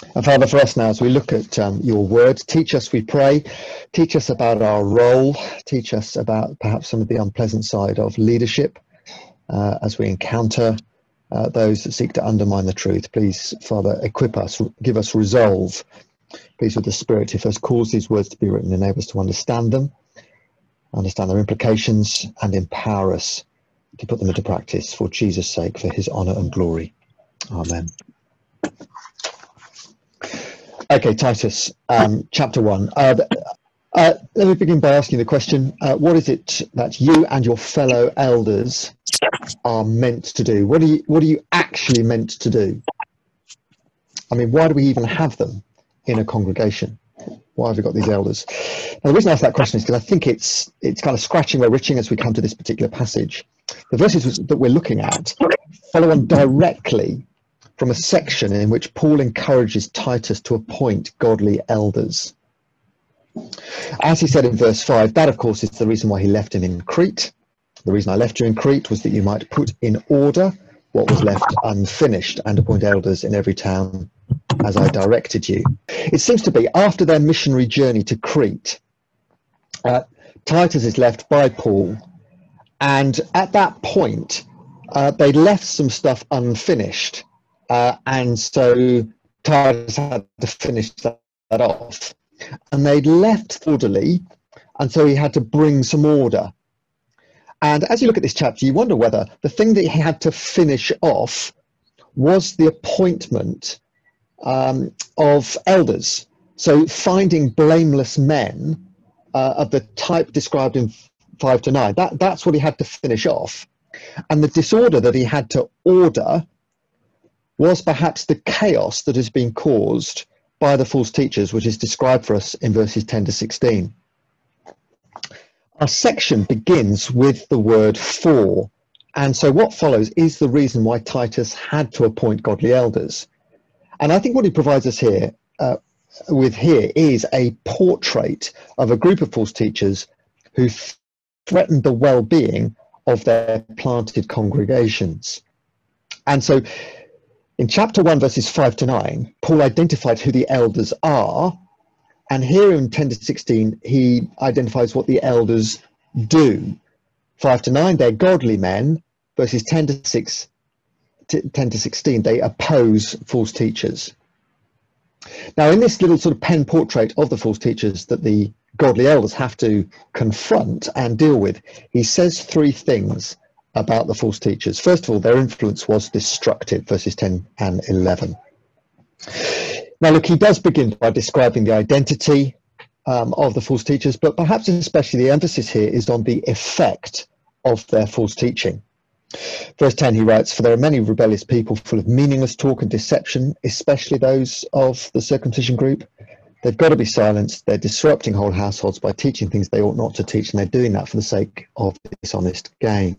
And Father, for us now, as we look at your word, teach us, we pray, teach us about our role, teach us about perhaps some of the unpleasant side of leadership as we encounter those that seek to undermine the truth. Please, Father, equip us, give us resolve. Please, with the Spirit, who first caused these words to be written, enable us to understand them, understand their implications, and empower us to put them into practice for Jesus' sake, for his honour and glory. Amen. Okay, Titus, chapter 1. Let me begin by asking the question, what is it that you and your fellow elders are meant to do? What are you actually meant to do? I mean, why do we even have them in a congregation? Why have we got these elders? Now, the reason I ask that question is because I think it's kind of scratching where itching as we come to this particular passage. The verses that we're looking at follow on directly from a section in which Paul encourages Titus to appoint godly elders. As he said in verse 5, that of course is the reason why he left him in Crete. The reason I left you in Crete was that you might put in order what was left unfinished and appoint elders in every town as I directed you. It seems to be after their missionary journey to Crete, Titus is left by Paul, and at that point they left some stuff unfinished, and so Titus had to finish that off, and they'd left orderly, and so he had to bring some order. And as you look at this chapter, you wonder whether the thing that he had to finish off was the appointment of elders. So finding blameless men of the type described in 5 to 9, that's what he had to finish off. And the disorder that he had to order was perhaps the chaos that has been caused by the false teachers, which is described for us in verses 10 to 16. Our section begins with the word for, and so what follows is the reason why Titus had to appoint godly elders. And I think what he provides us here is a portrait of a group of false teachers who threatened the well-being of their planted congregations. And so in chapter 1, verses 5 to 9, Paul identified who the elders are. And here in 10 to 16, he identifies what the elders do. 5 to 9, they're godly men. Verses 10 to 16, they oppose false teachers. Now, in this little sort of pen portrait of the false teachers that the godly elders have to confront and deal with, he says 3 things about the false teachers. First of all, their influence was destructive, verses 10 and 11. Now, look, he does begin by describing the identity of the false teachers, but perhaps especially the emphasis here is on the effect of their false teaching. Verse 10, he writes, "For there are many rebellious people full of meaningless talk and deception, especially those of the circumcision group. They've got to be silenced. They're disrupting whole households by teaching things they ought not to teach, and they're doing that for the sake of dishonest gain."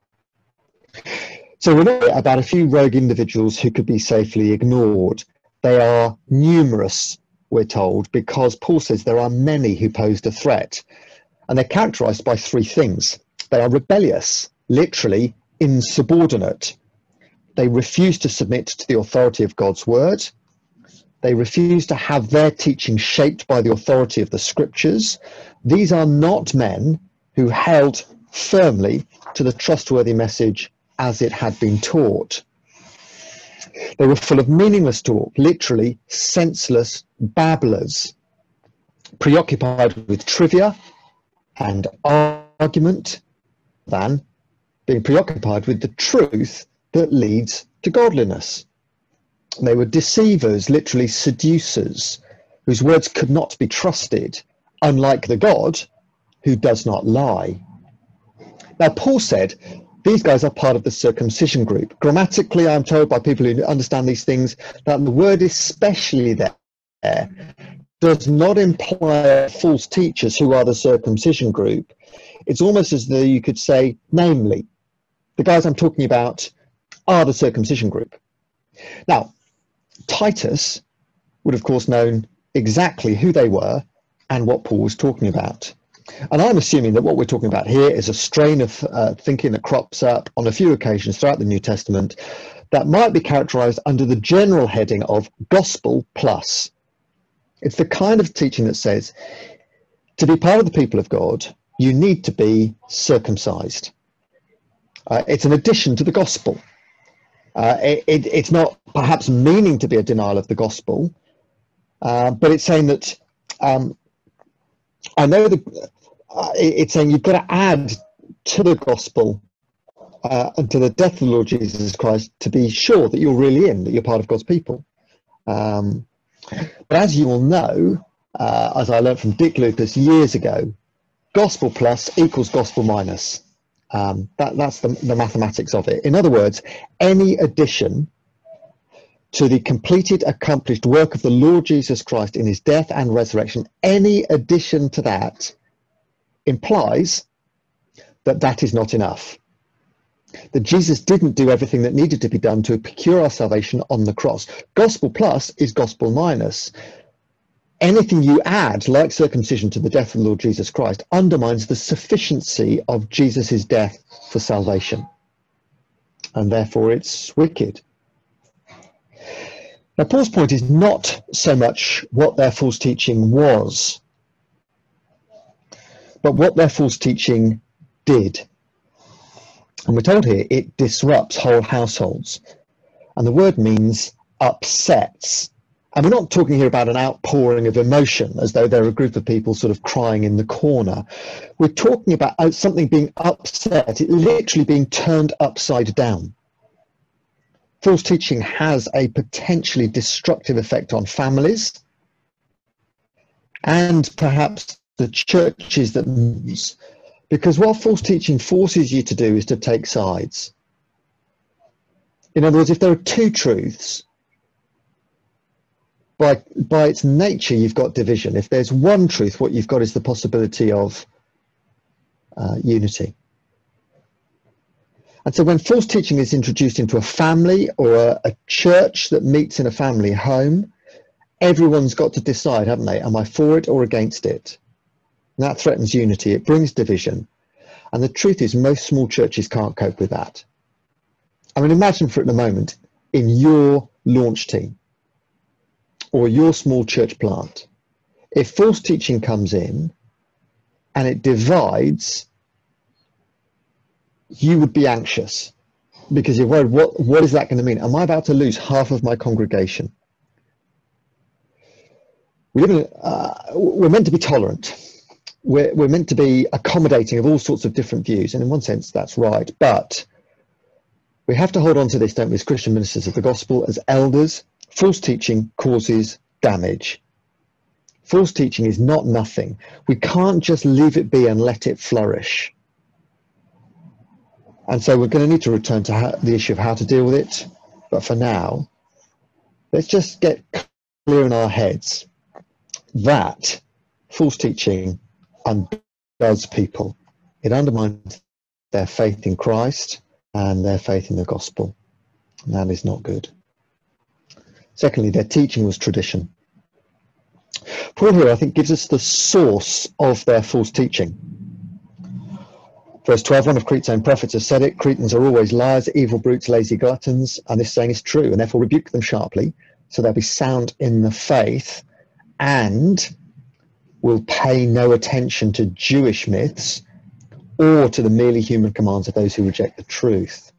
So we're looking about a few rogue individuals who could be safely ignored. They are numerous, we're told, because Paul says there are many who posed a threat. And they're characterized by 3 things. They are rebellious, literally insubordinate. They refuse to submit to the authority of God's word. They refuse to have their teaching shaped by the authority of the scriptures. These are not men who held firmly to the trustworthy message as it had been taught. They were full of meaningless talk, literally senseless babblers, preoccupied with trivia and argument than being preoccupied with the truth that leads to godliness. They were deceivers, literally seducers, whose words could not be trusted, unlike the God who does not lie. Now, Paul said these guys are part of the circumcision group. Grammatically, I'm told by people who understand these things that the word especially there does not imply false teachers who are the circumcision group. It's almost as though you could say, namely, the guys I'm talking about are the circumcision group. Now, Titus would, of course, known exactly who they were and what Paul was talking about. And I'm assuming that what we're talking about here is a strain of thinking that crops up on a few occasions throughout the New Testament that might be characterized under the general heading of gospel plus. It's the kind of teaching that says, to be part of the people of God, you need to be circumcised. It's an addition to the gospel. It's not perhaps meaning to be a denial of the gospel, but it's saying that it's saying you've got to add to the gospel and to the death of the Lord Jesus Christ to be sure that you're really in, that you're part of God's people. But as you will know, as I learned from Dick Lucas years ago, gospel plus equals gospel minus. That's the mathematics of it. In other words, any addition to the completed, accomplished work of the Lord Jesus Christ in his death and resurrection, any addition to that implies that that is not enough. That Jesus didn't do everything that needed to be done to procure our salvation on the cross. Gospel plus is gospel minus. Anything you add, like circumcision, to the death of the Lord Jesus Christ undermines the sufficiency of Jesus' death for salvation. And therefore it's wicked. Now, Paul's point is not so much what their false teaching was, but what their false teaching did. And we're told here it disrupts whole households. And the word means upsets. And we're not talking here about an outpouring of emotion, as though they're a group of people sort of crying in the corner. We're talking about something being upset, it literally being turned upside down. False teaching has a potentially destructive effect on families and perhaps the churches that use, because what false teaching forces you to do is to take sides. In other words, if there are two truths, by its nature, you've got division. If there's one truth, what you've got is the possibility of unity. And so when false teaching is introduced into a family or a church that meets in a family home, everyone's got to decide, haven't they? Am I for it or against it? And that threatens unity. It brings division. And the truth is, most small churches can't cope with that. I mean, imagine for a moment in your launch team or your small church plant, if false teaching comes in and it divides, you would be anxious because you're worried, what is that going to mean? Am I about to lose half of my congregation? We're meant to be tolerant. We're meant to be accommodating of all sorts of different views. And in one sense, that's right. But we have to hold on to this, don't we, as Christian ministers of the gospel, as elders. False teaching causes damage. False teaching is not nothing. We can't just leave it be and let it flourish. And so we're going to need to return to the issue of how to deal with it. But for now, let's just get clear in our heads that false teaching undoes people. It undermines their faith in Christ and their faith in the gospel. And that is not good. Secondly, their teaching was tradition. Paul here, I think, gives us the source of their false teaching. Verse 12, one of Crete's own prophets has said it, Cretans are always liars, evil brutes, lazy gluttons, and this saying is true, and therefore rebuke them sharply, so they'll be sound in the faith, and will pay no attention to Jewish myths or to the merely human commands of those who reject the truth.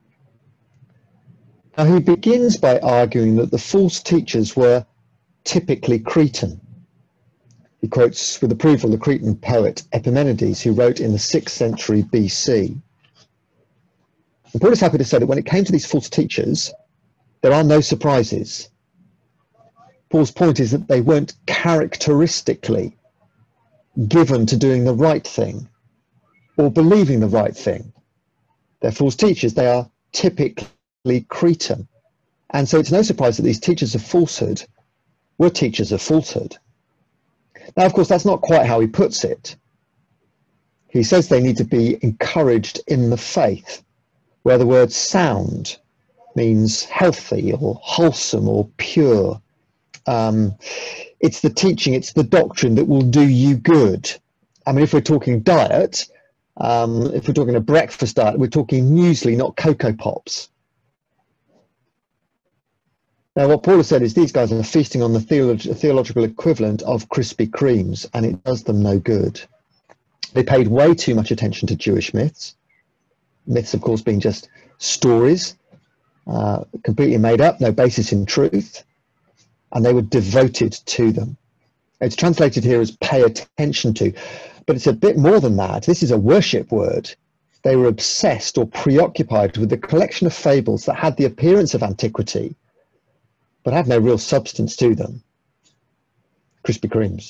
Now he begins by arguing that the false teachers were typically Cretan. He quotes with approval the Cretan poet Epimenides, who wrote in the 6th century BC. And Paul is happy to say that when it came to these false teachers, there are no surprises. Paul's point is that they weren't characteristically given to doing the right thing or believing the right thing. They're false teachers. They are typically Cretan. And so it's no surprise that these teachers of falsehood were teachers of falsehood. Now, of course, that's not quite how he puts it. He says they need to be encouraged in the faith, where the word sound means healthy or wholesome or pure. It's the teaching, it's the doctrine that will do you good. I mean, if we're talking diet, if we're talking a breakfast diet, we're talking muesli, not Cocoa Pops. Now, what Paul has said is these guys are feasting on the theological equivalent of Krispy Kremes, and it does them no good. They paid way too much attention to Jewish myths. Myths, of course, being just stories, completely made up, no basis in truth, and they were devoted to them. It's translated here as pay attention to, but it's a bit more than that. This is a worship word. They were obsessed or preoccupied with the collection of fables that had the appearance of antiquity, but had no real substance to them. Krispy Kremes.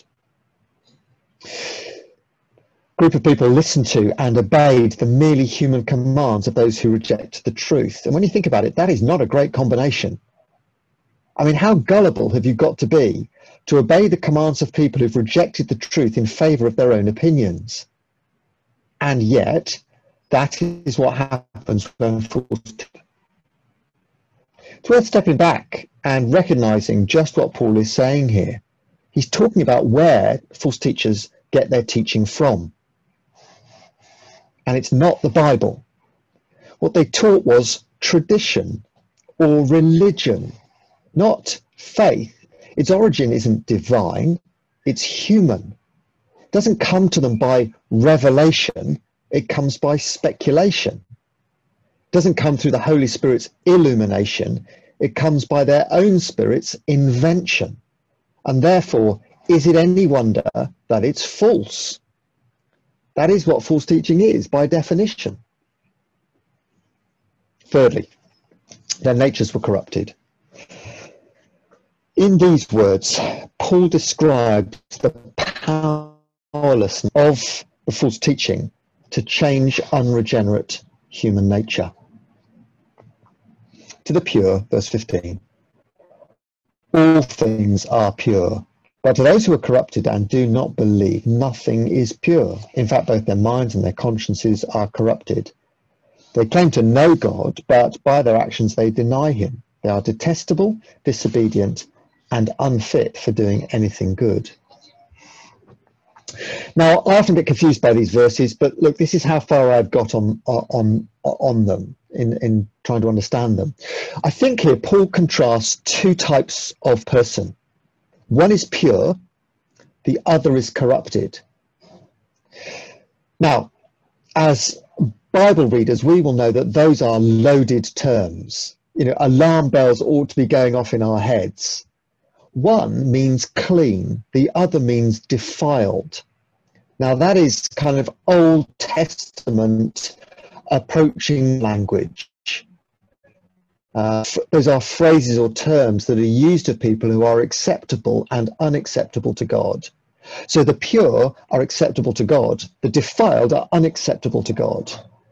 Group of people listened to and obeyed the merely human commands of those who reject the truth. And when you think about it, that is not a great combination. I mean, how gullible have you got to be to obey the commands of people who've rejected the truth in favor of their own opinions? And yet, that is what happens when fools. It's worth stepping back and recognizing just what Paul is saying here. He's talking about where false teachers get their teaching from. And it's not the Bible. What they taught was tradition or religion, not faith. Its origin isn't divine, it's human. It doesn't come to them by revelation, it comes by speculation. It doesn't come through the Holy Spirit's illumination, it comes by their own spirit's invention. And therefore, is it any wonder that it's false? That is what false teaching is, by definition. Thirdly, their natures were corrupted. In these words, Paul described the powerlessness of the false teaching to change unregenerate human nature. To the pure, verse 15, all things are pure, but to those who are corrupted and do not believe, nothing is pure. In fact, both their minds and their consciences are corrupted. They claim to know God, but by their actions they deny him. They are detestable, disobedient, and unfit for doing anything good. Now, I often get confused by these verses, but look, this is how far I've got on them in trying to understand them. I think here Paul contrasts two types of person. One is pure, the other is corrupted. Now, as Bible readers, we will know that those are loaded terms. You know, alarm bells ought to be going off in our heads. One means clean, the other means defiled. Now that is kind of Old Testament approaching language. Those are phrases or terms that are used of people who are acceptable and unacceptable to God. So the pure are acceptable to God, the defiled are unacceptable to God.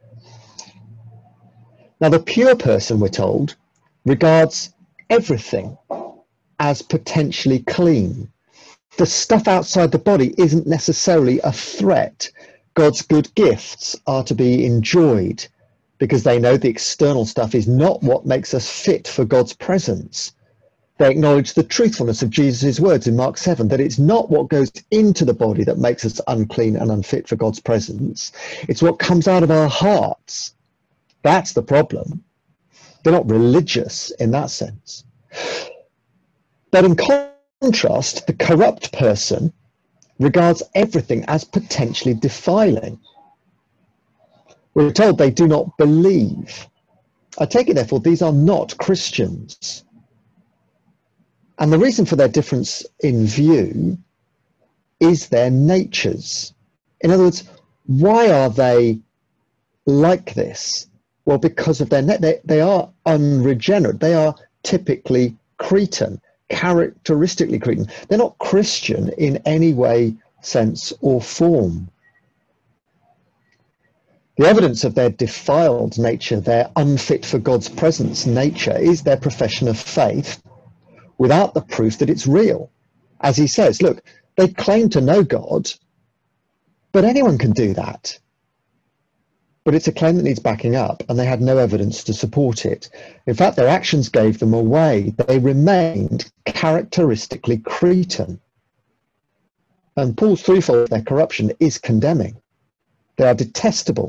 Now the pure person, we're told, regards everything as potentially clean. The stuff outside the body isn't necessarily a threat. God's good gifts are to be enjoyed because they know the external stuff is not what makes us fit for God's presence. They acknowledge the truthfulness of Jesus' words in Mark 7, that it's not what goes into the body that makes us unclean and unfit for God's presence. It's what comes out of our hearts. That's the problem. They're not religious in that sense. But in contrast, the corrupt person regards everything as potentially defiling. We're told they do not believe. I take it, therefore, these are not Christians. And the reason for their difference in view is their natures. In other words, why are they like this? Well, because of their they are unregenerate. They are typically Cretan, characteristically Cretan. They're not Christian in any way, sense, or form. The evidence of their defiled nature, their unfit for God's presence nature, is their profession of faith without the proof that it's real. As he says, look, they claim to know God, but anyone can do that. But it's a claim that needs backing up, and they had no evidence to support it. In fact, their actions gave them away. They remained characteristically Cretan. And Paul's threefold of their corruption is condemning. They are detestable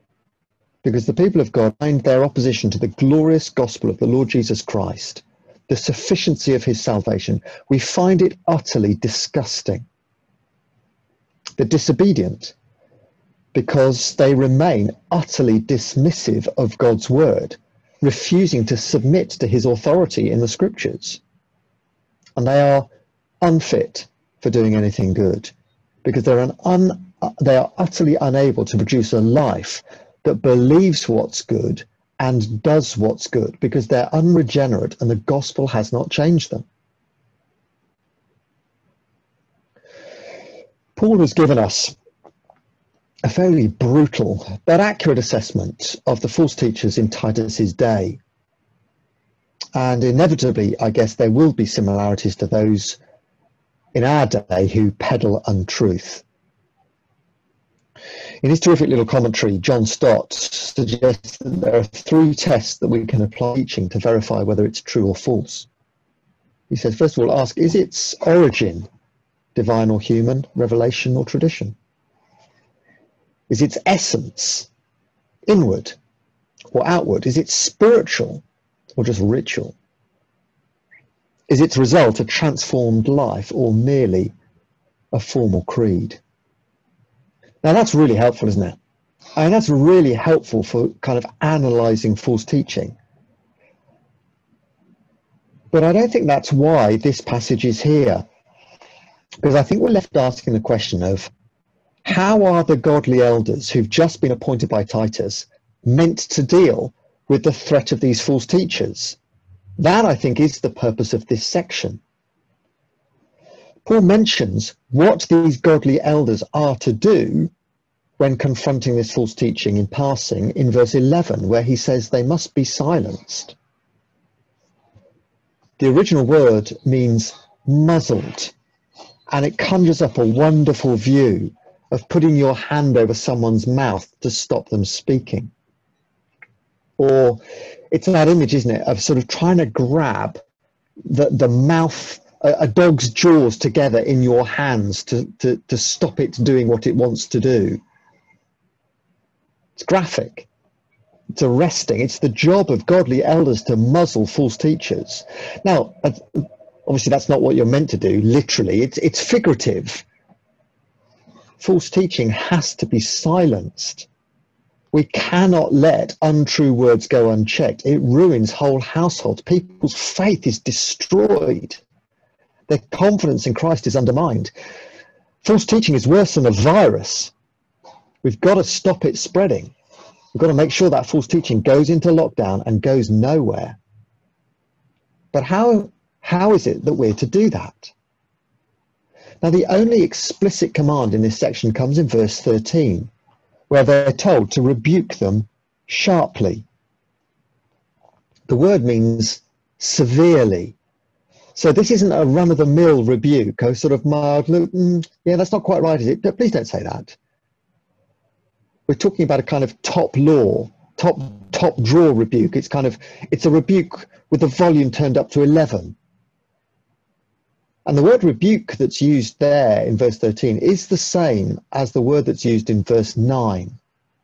because the people of God find their opposition to the glorious gospel of the Lord Jesus Christ, the sufficiency of his salvation, we find it utterly disgusting. The disobedient, because they remain utterly dismissive of God's word, refusing to submit to his authority in the scriptures. And they are unfit for doing anything good, because they are utterly unable to produce a life that believes what's good and does what's good, because they're unregenerate and the gospel has not changed them. Paul has given us a fairly brutal but accurate assessment of the false teachers in Titus's day. And inevitably, I guess there will be similarities to those in our day who peddle untruth. In his terrific little commentary, John Stott suggests that there are 3 tests that we can apply to teaching to verify whether it's true or false. He says, first of all, ask, is its origin divine or human, revelation or tradition? Is its essence inward or outward? Is it spiritual or just ritual? Is its result a transformed life or merely a formal creed? Now that's really helpful, isn't it? I mean, that's really helpful for kind of analysing false teaching. But I don't think that's why this passage is here. Because I think we're left asking the question of, how are the godly elders who've just been appointed by Titus meant to deal with the threat of these false teachers? That, I think, is the purpose of this section. Paul mentions what these godly elders are to do when confronting this false teaching in passing in verse 11, where he says they must be silenced. The original word means muzzled, and it conjures up a wonderful view of putting your hand over someone's mouth to stop them speaking. Or it's that image, isn't it, of sort of trying to grab the mouth, a dog's jaws together in your hands to stop it doing what it wants to do. It's graphic. It's arresting. It's the job of godly elders to muzzle false teachers. Now, obviously that's not what you're meant to do, literally. It's figurative. False teaching has to be silenced. We cannot let untrue words go unchecked. It ruins whole households. People's faith is destroyed. Their confidence in Christ is undermined. False teaching is worse than a virus. We've got to stop it spreading. We've got to make sure that false teaching goes into lockdown and goes nowhere. But how is it that we're to do that? Now, the only explicit command in this section comes in verse 13, where they're told to rebuke them sharply. The word means severely. So this isn't a run-of-the-mill rebuke, a sort of mild, yeah, that's not quite right, is it? Please don't say that. We're talking about a kind of top law, top drawer rebuke. It's a rebuke with the volume turned up to 11. And the word rebuke that's used there in verse 13 is the same as the word that's used in verse 9,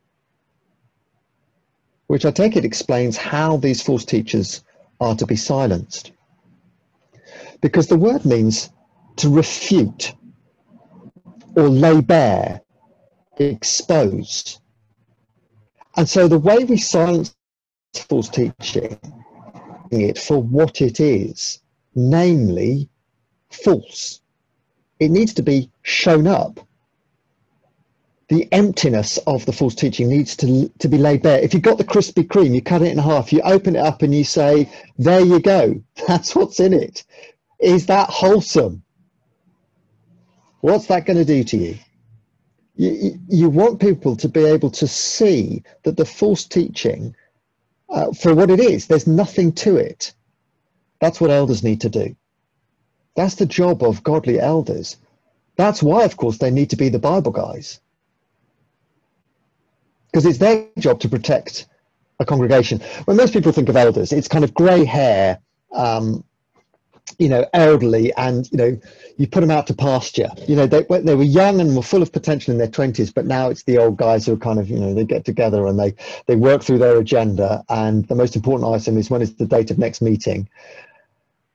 which I take it explains how these false teachers are to be silenced. Because the word means to refute or lay bare, expose. And so the way we silence false teaching, it for what it is, namely false. It needs to be shown up. The emptiness of the false teaching needs to be laid bare. If you've got the Krispy Kreme, you cut it in half, you open it up and you say, there you go, that's what's in it. Is that wholesome? What's that going to do to you? You want people to be able to see that the false teaching, for what it is, there's nothing to it. That's what elders need to do. That's the job of godly elders. That's why, of course, they need to be the Bible guys. Because it's their job to protect a congregation. When most people think of elders, it's kind of grey hair, elderly, and, you put them out to pasture. They were young and were full of potential in their 20s, but now it's the old guys who are kind of, they get together and they work through their agenda. And the most important item is, when is the date of next meeting?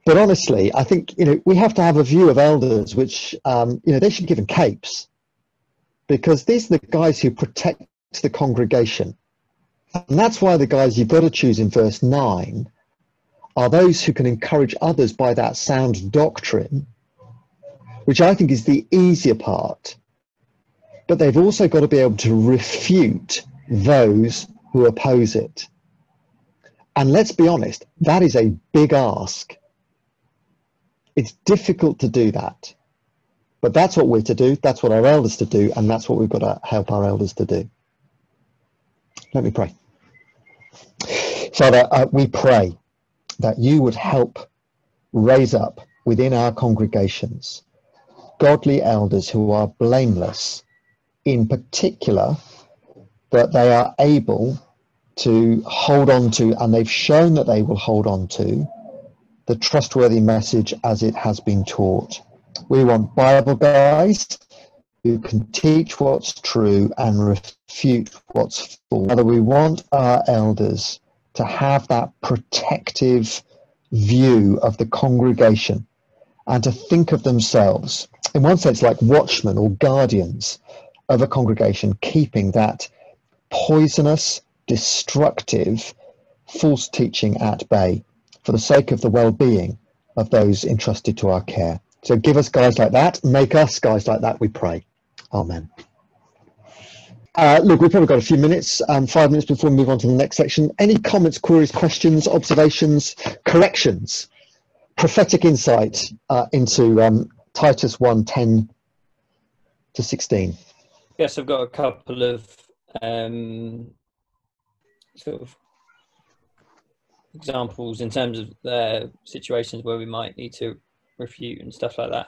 But honestly, I think, we have to have a view of elders, which, they should be given capes, because these are the guys who protect the congregation. And that's why the guys you've got to choose in verse 9 are those who can encourage others by that sound doctrine, which I think is the easier part. But they've also got to be able to refute those who oppose it. And let's be honest, that is a big ask. It's difficult to do that. But that's what we're to do, that's what our elders to do, and that's what we've got to help our elders to do. Let me pray. Father, we pray that you would help raise up within our congregations godly elders who are blameless, in particular, that they are able to hold on to, and they've shown that they will hold on to, the trustworthy message as it has been taught. We want Bible guys who can teach what's true and refute what's false. Father, we want our elders to have that protective view of the congregation and to think of themselves, in one sense, like watchmen or guardians of a congregation, keeping that poisonous, destructive, false teaching at bay for the sake of the well-being of those entrusted to our care. So give us guys like that, make us guys like that, we pray. Amen. Look, we've probably got a few minutes, 5 minutes before we move on to the next section. Any comments, queries, questions, observations, corrections, prophetic insight into Titus 1:10 to 16? Yes, I've got a couple of sort of examples in terms of situations where we might need to refute and stuff like that.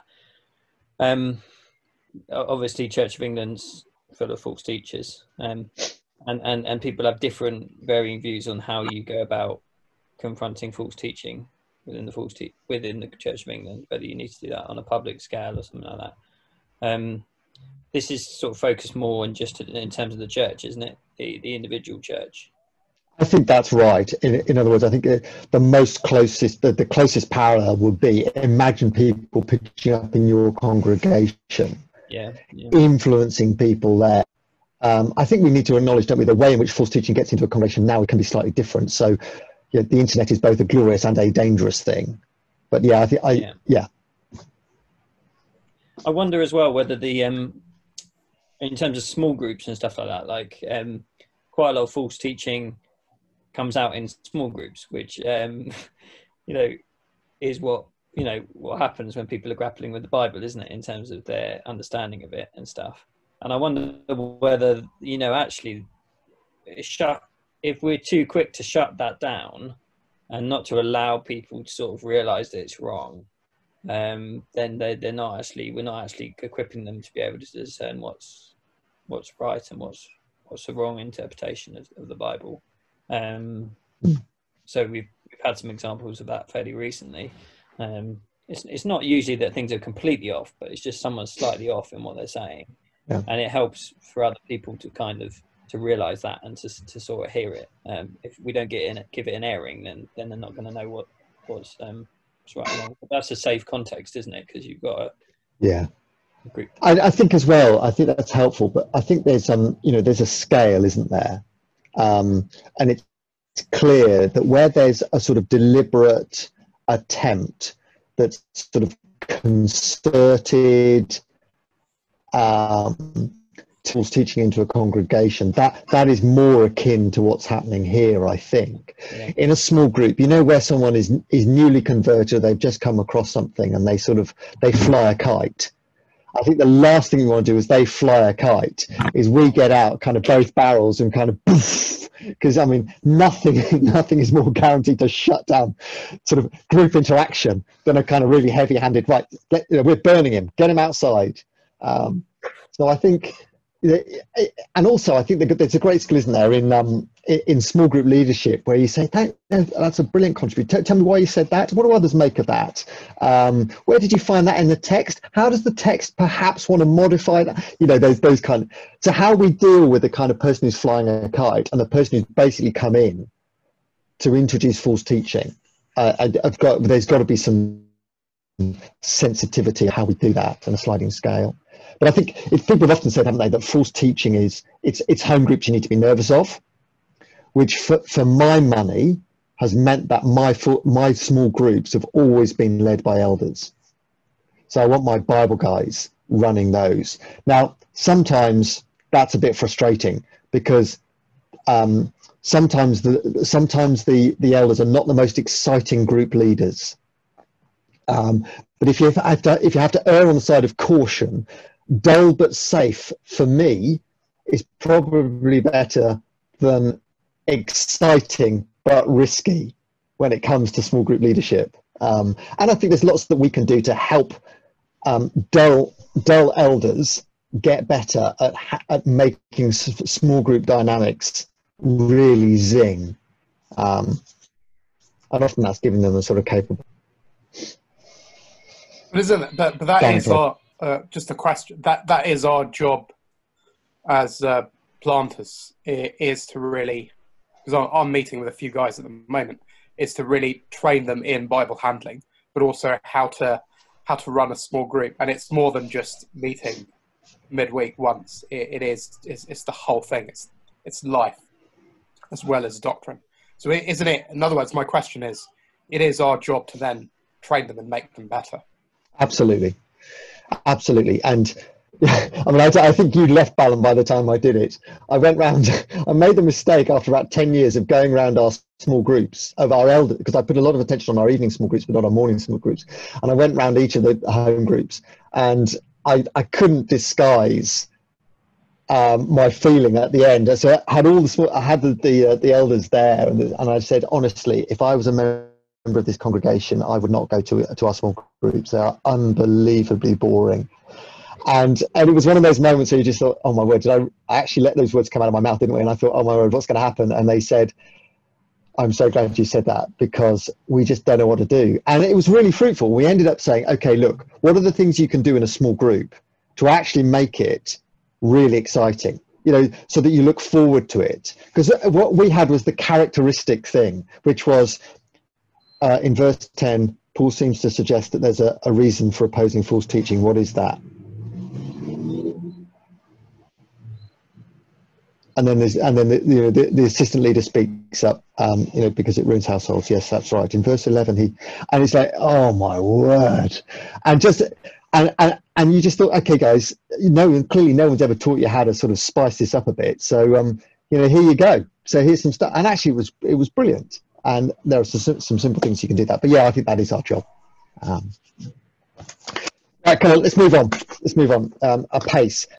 Obviously, Church of England's full of false teachers, and people have different varying views on how you go about confronting false teaching within the Church of England, whether you need to do that on a public scale or something like that. This is sort of focused more on just in terms of the church, isn't it? The individual church. I think that's right. In other words, I think the closest parallel would be, imagine people pitching up in your congregation, influencing people there. I think we need to acknowledge, don't we, the way in which false teaching gets into a congregation now, it can be slightly different. So the internet is both a glorious and a dangerous thing. But I wonder as well whether in terms of small groups and stuff like that, like quite a lot of false teaching comes out in small groups, which is what happens when people are grappling with the Bible, isn't it, in terms of their understanding of it and stuff. And I wonder whether actually if we're too quick to shut that down and not to allow people to sort of realize that it's wrong, then we're not actually equipping them to be able to discern what's right and what's the wrong interpretation of the Bible. So we've had some examples of that fairly recently. It's not usually that things are completely off, but it's just someone's slightly off in what they're saying, and it helps for other people to kind of to realize that and to sort of hear it. If we don't give it an airing, then they're not going to know what's right and wrong. But that's a safe context, isn't it? Because you've got a group. I think as well. I think that's helpful, but I think there's there's a scale, isn't there? And it's clear that where there's a sort of deliberate attempt that's sort of concerted tools teaching into a congregation, that is more akin to what's happening here, I think. In a small group, where someone is newly converted, they've just come across something and they fly a kite. I think the last thing we want to do is they fly a kite, is we get out kind of both barrels and kind of poof, because nothing is more guaranteed to shut down sort of group interaction than a kind of really heavy-handed, right, we're burning him, get him outside. So I think, and also I think there's a great skill, isn't there, in small group leadership, where you say, that's a brilliant contribution. Tell me why you said that. What do others make of that? Where did you find that in the text? How does the text perhaps want to modify that? Those kind of, so how we deal with the kind of person who's flying a kite and the person who's basically come in to introduce false teaching. there's got to be some sensitivity of how we do that on a sliding scale. But I think people have often said, haven't they, that false teaching it's home groups you need to be nervous of, which for my money has meant that my small groups have always been led by elders. So I want my Bible guys running those. Now, sometimes that's a bit frustrating because sometimes the elders are not the most exciting group leaders. But if you have to err on the side of caution, dull but safe for me is probably better than exciting but risky when it comes to small group leadership. And I think there's lots that we can do to help dull elders get better at making small group dynamics really zing. And often that's giving them a sort of capable. But isn't it? But that is our just a question. That is our job as planters. Is to really, because I'm meeting with a few guys at the moment, is to really train them in Bible handling, but also how to run a small group. And it's more than just meeting midweek once. It's the whole thing. It's life as well as doctrine. So isn't it? In other words, my question is, it is our job to then train them and make them better. Absolutely. And I mean, I think you left Ballon by the time I did it. I went round, I made the mistake after about 10 years of going around our small groups of our elders, because I put a lot of attention on our evening small groups, but not our morning small groups. And I went round each of the home groups, and I couldn't disguise my feeling at the end. So I had the elders there, and I said, honestly, if I was a member of this congregation, I would not go to our small groups. They are unbelievably boring. And it was one of those moments where you just thought, oh my word, did I actually let those words come out of my mouth, didn't we? And I thought, oh my word, what's going to happen? And they said, I'm so glad you said that, because we just don't know what to do. And it was really fruitful. We ended up saying, okay, look, what are the things you can do in a small group to actually make it really exciting, so that you look forward to it? Because what we had was the characteristic thing, which was in verse 10, Paul seems to suggest that there's a reason for opposing false teaching. What is that? And then the assistant leader speaks up, because it ruins households. Yes, that's right. In verse 11, and it's like, oh my word, and you just thought, okay, guys, clearly no one's ever taught you how to sort of spice this up a bit. So here you go. So here's some stuff, and actually it was brilliant. And there are some simple things you can do that. But yeah, I think that is our job. Right, come on, let's move on. A pace.